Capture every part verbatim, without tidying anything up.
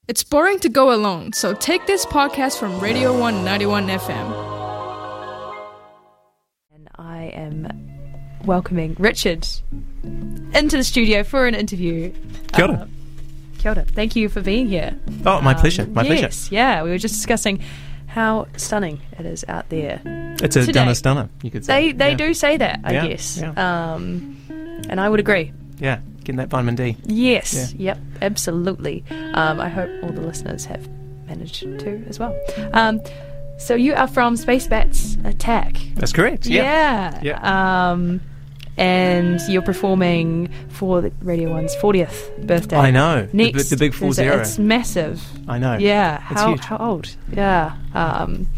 It's boring to go alone, so take this podcast from Radio one ninety-one F M. And I am welcoming Richard into the studio for an interview. Kia ora. Uh, kia ora. Thank you for being here. Oh, my Um, pleasure. My yes, pleasure. yeah. We were just discussing how stunning it is out there. It's a today. dunner stunner, you could say. They they yeah. do say that, I Yeah, guess. yeah. Um, and I would agree. Yeah, getting that vitamin D. Yes. Yeah. Yep. Absolutely. Um, I hope all the listeners have managed to as well. Um, so you are from Space Bats Attack. That's correct. Yeah. Yeah. Yeah. Um, and you're performing for the Radio One's fortieth birthday. I know. The, Next, the big full Thursday. zero. It's massive. I know. Yeah. It's How huge. how old? Yeah. Um,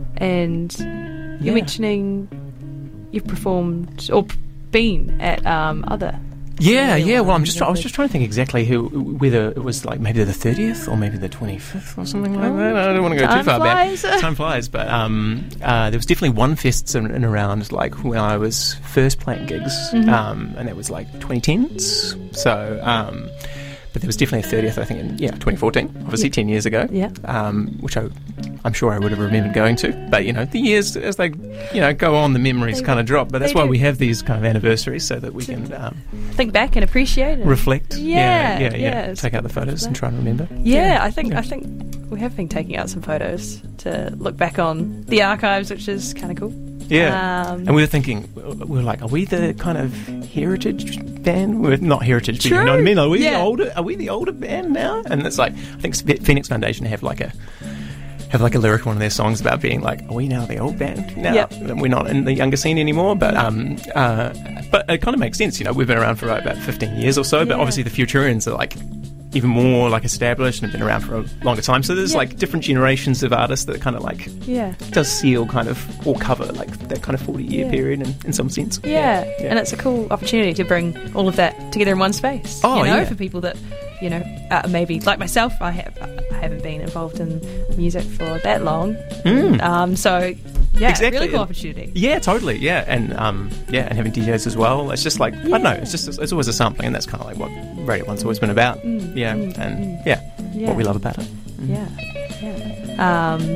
and Yeah. you're mentioning you've performed or p- been at um, other. Yeah, Radio yeah. Well, One I'm just. I was and just trying to think exactly who, whether it was like maybe the thirtieth or maybe the twenty-fifth or something like that. I don't want to go Time too far flies. back. Time flies, but um, uh, there was definitely one fests in, in around like when I was first playing gigs, Mhm. um, and that was like twenty tens. So, um, but there was definitely a thirtieth, I think, in yeah, twenty fourteen. Obviously, Yeah. ten years ago. Yeah. Um, which I, I'm sure I would have remembered going to. But you know, the years as they, you know, go on, the memories They- kind of drop. But that's they why do. we have these kind of anniversaries so that we can. Um, Think back and appreciate it. reflect. Yeah, yeah, yeah. yeah, yeah. it's Take out the good for photos and that. try and remember. Yeah, I think yeah. I think we have been taking out some photos to look back on the archives, which is kind of cool. Yeah. Um, And we were thinking, we were like, are we the kind of heritage band? We're not heritage, but you know True. what I mean? Are we the Yeah. older? Are we the older band now? And it's like, I think Sp- Phoenix Foundation have like a have like a lyric in one of their songs about being like, are we now the old band now? Yep. And we're not in the younger scene anymore. But um, uh, but it kind of makes sense. You know, we've been around for like, about fifteen years or so. But Yeah. obviously the Futurians are like even more like established and have been around for a longer time. So there's Yeah. like different generations of artists that kind of like yeah. does seal kind of or cover like that kind of forty year Yeah. period in, in some sense. Yeah. Yeah. and it's a cool opportunity to bring all of that together in one space. Oh, you know, yeah. for people that you know uh, maybe like myself, I have I haven't been involved in music for that long. Mm. Um, so yeah, Exactly. really cool opportunity. Yeah, totally. Yeah, and um, yeah, and having D Js as well. It's just like I don't know. It's just it's always a sampling, and that's kind of like what Radio One's always been about. Mm, yeah, mm, and mm. yeah, Yeah. what we love about it. Yeah, yeah. Um,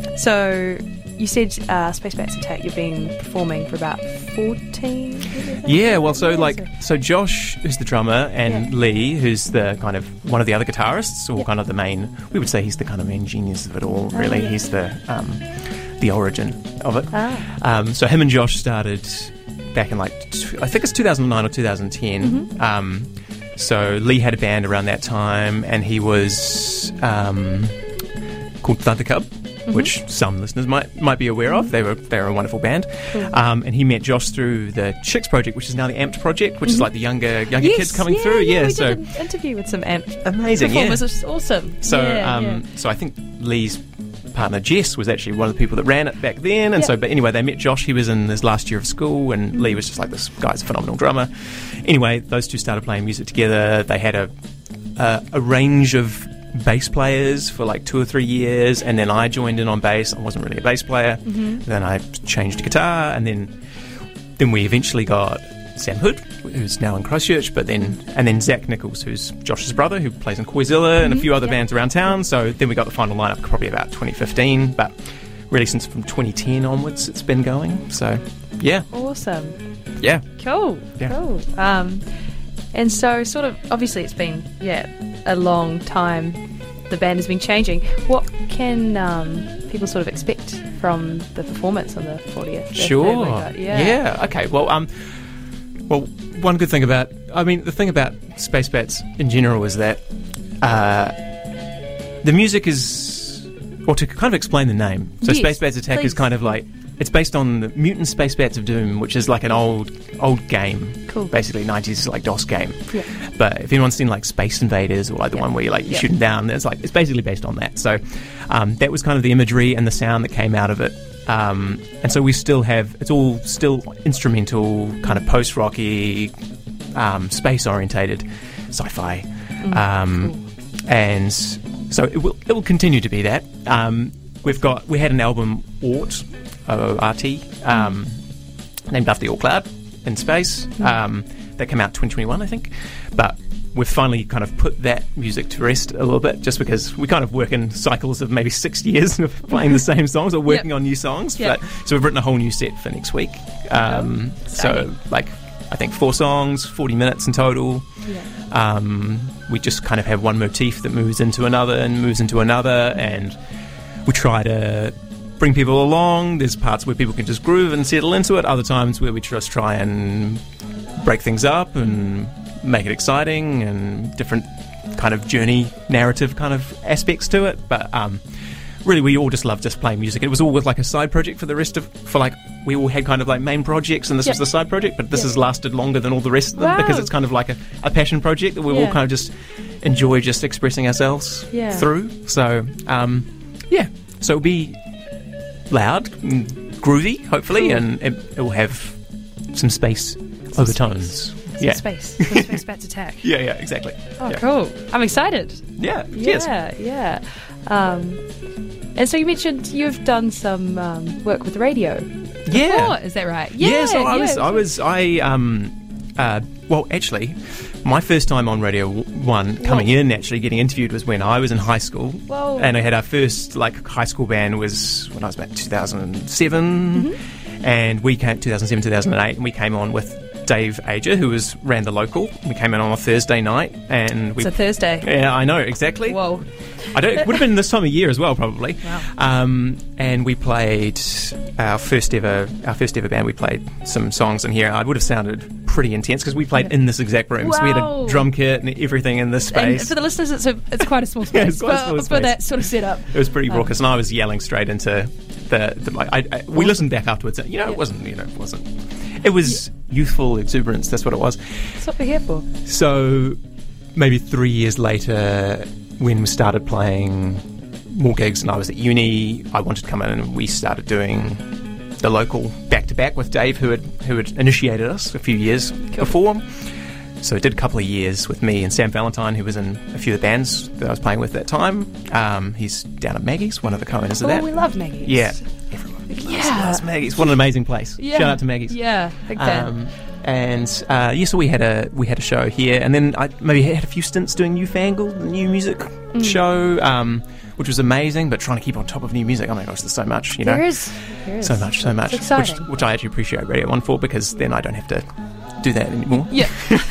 so you said uh, Space Bats Attack. You've been performing for about fourteen. Yeah, well, so Yeah, like, so- so Josh, who's the drummer, and Yeah. Lee, who's the kind of one of the other guitarists, all Yeah. kind of the main. We would say he's the kind of main genius of it all. Oh, Really, yeah. he's the um, the origin of it. Ah. Um, so him and Josh started back in like t- I think it's two thousand nine or two thousand ten. Mhm. Um, so Lee had a band around that time, and he was um, called Thunder Cub, which some listeners might might be aware of. They were they were a wonderful band, Cool. um, and he met Josh through the Chicks Project, which is now the Amped Project, which is Mhm. like the younger younger Yes, kids coming yeah, through. Yeah, Yeah, we so did an interview with some amp amazing. Yeah. performers, which is awesome. So, yeah, um, yeah. so I think Lee's partner Jess was actually one of the people that ran it back then, and Yeah. so. But anyway, they met Josh. He was in his last year of school, and Lee was just like, this guy's a phenomenal drummer. Anyway, those two started playing music together. They had a a, a range of bass players for like two or three years, and then I joined in on bass. I wasn't really a bass player. Mhm. Then I changed to guitar, and then then we eventually got Sam Hood, who's now in Christchurch, but then and then Zach Nichols, who's Josh's brother, who plays in Koizilla and a Mhm, few other yeah. bands around town. So then we got the final lineup probably about twenty fifteen, but really since from twenty ten onwards it's been going. So yeah, Awesome. yeah. Cool. Yeah. Cool. Um, and so, sort of, obviously, it's been yeah a long time. The band has been changing. What can um, people sort of expect from the performance on the fortieth? birthday Sure. we got? Yeah. Yeah. Okay. Well, um, well, one good thing about, I mean, the thing about Space Bats in general is that uh, the music is, or to kind of explain the name. So Yes, Space Bats Attack please. is kind of like it's based on the Mutant Space Bats of Doom, which is like an old old game, Cool. basically nineties like DOS game. Yeah. But if anyone's seen like Space Invaders or like the Yeah. one where you like you Yeah. shoot them down, it's like it's basically based on that. So um, that was kind of the imagery and the sound that came out of it. Um, and so we still have it's all still instrumental, kind of post rocky, um, space orientated, sci-fi, Mm, um, cool. and so it will it will continue to be that. Um, we've got we had an album Ort, O R T, um, named after the All Cloud in space. Um, that came out twenty twenty-one, I think. But we've finally kind of put that music to rest a little bit, just because we kind of work in cycles of maybe six years of playing the same songs or working Yep. on new songs. Yep. But, so we've written a whole new set for next week. Um, so exciting. like I think four songs, forty minutes in total. Yeah. Um, we just kind of have one motif that moves into another and moves into another, and we try to bring people along. There's parts where people can just groove and settle into it, other times where we just try and break things up and make it exciting and different kind of journey narrative kind of aspects to it. But um, really we all just love just playing music. It was always like a side project for the rest of, for like, we all had kind of like main projects, and this Yep. was the side project, but this Yep. has lasted longer than all the rest of them Wow. because it's kind of like a, a passion project that we Yeah. all kind of just enjoy just expressing ourselves Yeah. through. So um, yeah, so it'll be loud, and groovy, hopefully, Cool. and it, it will have some space overtones. Some Yeah. space. Some space back to tack. Yeah, yeah, exactly. Oh, yeah. cool. I'm excited. Yeah, cheers. Yeah, yeah. Um, and so you mentioned you've done some um, work with the radio. Yeah. Oh, is that right? Yeah, so I yeah, was, I was, I, um, uh, well, actually, my first time on Radio One, coming Whoa. in, actually getting interviewed, was when I was in high school. Whoa. And I had our first, like, high school band was when I was about two thousand seven, Mm-hmm. and we came, two thousand seven, two thousand eight, and we came on with Dave Ager, who was, ran the local. We came in on a Thursday night, and we... It's a Thursday. yeah, I know, exactly. Whoa. I don't. It would have been this time of year as well, probably. Wow. Um, and we played our first ever, our first ever band. We played some songs in here. It would have sounded pretty intense because we played in this exact room. So we had Wow. a drum kit and everything in this And space. for the listeners, it's a it's quite a small space, Yeah, it's quite a for, small for space. that sort of setup. It was pretty Um, raucous, and I was yelling straight into the. the I, I, we listened back afterwards. And, you know, Yeah. it wasn't. You know, it wasn't. It was youthful exuberance. That's what it was. That's what we're here for. So maybe three years later, when we started playing more gigs and I was at uni, I wanted to come in and we started doing the local back-to-back with Dave, who had who had initiated us a few years before. So I did a couple of years with me and Sam Valentine, who was in a few of the bands that I was playing with at that time. Um, he's down at Maggie's, one of the co-owners of Oh, that. we love Maggie. Yeah. Everyone loves, Yeah. loves Maggie's. What an amazing place. Yeah. Shout out to Maggie's. Yeah, big fan. Um, and uh, yeah, so we had a we had a show here, and then I maybe had a few stints doing Newfangled, the new music Mm. show, um, which was amazing. But trying to keep on top of new music, oh my gosh, there's so much, you know, There is. There is. so much, so much, It's exciting. which which I actually appreciate Radio One for, because then I don't have to do that anymore. Yeah.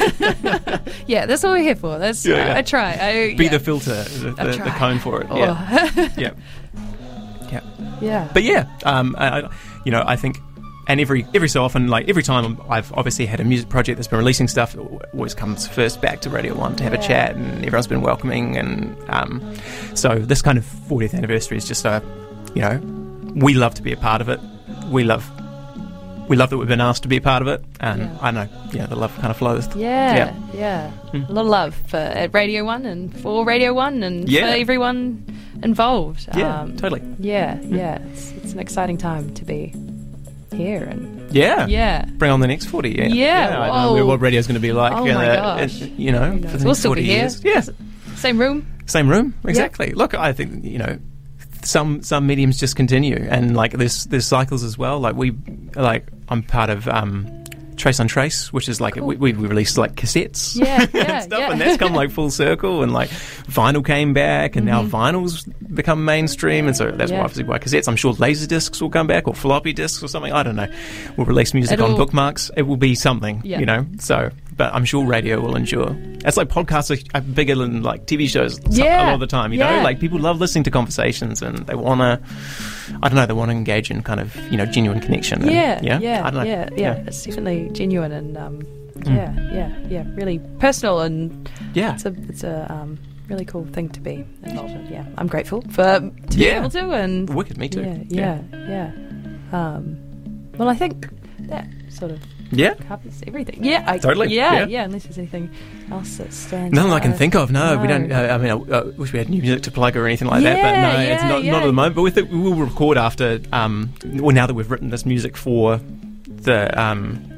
yeah, that's what we're here for. That's Yeah, yeah. I try. I Be yeah. the filter, the, I the, the try. cone for it. Oh. Yeah, yeah, yeah. yeah. But yeah, um, I, I, you know, I think, and every every so often, like every time I've obviously had a music project that's been releasing stuff, it always comes first back to Radio One to have Yeah. a chat, and everyone's been welcoming, and um, so this kind of fortieth anniversary is just a, you know, we love to be a part of it. We love. We love that we've been asked to be a part of it, and Yeah. I know, yeah, the love kind of flows. Yeah, Yeah. yeah. Mm. A lot of love for at Radio One and for Radio One and Yeah. for everyone involved. Yeah, Um, totally. Yeah, yeah. It's, it's an exciting time to be here and Yeah, yeah. Bring on the next forty. Yeah, Yeah, I don't know whoa. what radio's going to be like. Oh my uh, gosh. uh, you know, Who knows? for the We'll next still be forty here. years. Yeah, Same room. same room, exactly. Look, I think, you know, some some mediums just continue, and like there's there's cycles as well. Like we, like I'm part of um, Trace on Trace, which is like Cool. we, we released like cassettes, Yeah, yeah, and stuff, yeah. and that's come like full circle, and like vinyl came back, and now vinyl's become mainstream, and so that's Mm-hmm. Yeah. why obviously why cassettes. I'm sure laser discs will come back, or floppy discs, or something. I don't know. We'll release music It'll- on bookmarks. It will be something, Yeah. you know. So, but I'm sure radio will endure. It's like podcasts are, are bigger than like T V shows some- a Yeah. lot of the time. You Yeah. know, like people love listening to conversations, and they want to. I don't know. They want to engage in kind of, you know, genuine connection. and- Yeah, yeah, yeah, I don't know. yeah, yeah. It's definitely genuine and um, Mm. yeah, yeah, yeah. Really personal and yeah. it's a it's a um, really cool thing to be involved in. Yeah, I'm grateful for to be Yeah. able to and Wicked, me too. yeah, yeah, yeah. Um, well, I think that sort of yeah. covers everything. Yeah, I, Totally, Yeah, yeah. yeah. Unless there's anything else that stands. Nothing I can out. think of. No, we No. don't. Uh, I mean, I uh, wish we had new music to plug or anything like that. But Yeah, no, it's yeah, not, yeah. not at the moment. But with it, we will record after. Um, well, now that we've written this music for the um,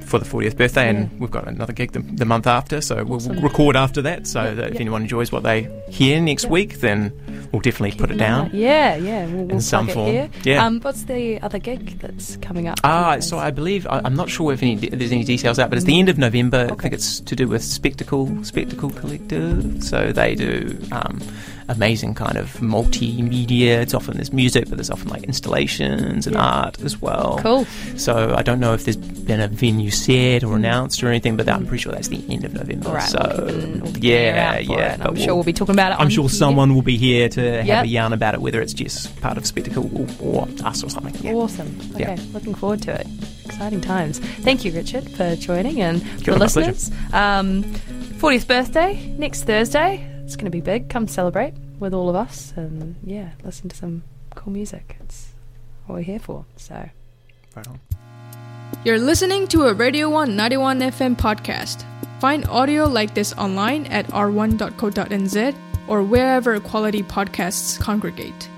for the fortieth birthday, Yeah. and we've got another gig the, the month after, so we'll Awesome. record after that, so Yeah, that if yeah. anyone enjoys what they hear next Yeah. week, then we'll definitely put it down. Yeah, yeah. We'll, we'll in some plug form. it here. Yeah. Um, what's the other gig that's coming up? Ah, so I believe I, I'm not sure if any there's any details out, but it's the end of November. I Okay. think it's to do with Spectacle Spectacle Collective. So they do um, amazing kind of multimedia. It's often there's music, but there's often like installations and Yeah. art as well. Cool. So I don't know if there's been a venue set or announced or anything, but I'm pretty sure that's the end of November. All right. So we'll keep an- we'll keep an yeah, ear out for yeah. it, and but I'm sure we'll be talking about it. I'm on sure here. someone will be here to have Yep. a yarn about it, whether it's just part of Spectacle or, or us or something. Yeah. Awesome. Okay, Yeah. looking forward to it. Exciting times. Thank you, Richard, for joining, and Kia for ora, my pleasure. listeners. Um, fortieth birthday next Thursday. It's going to be big. Come celebrate with all of us, and yeah, listen to some cool music. It's what we're here for. So. Right on. You're listening to a Radio one ninety-one F M podcast. Find audio like this online at r one dot co dot n z or wherever quality podcasts congregate.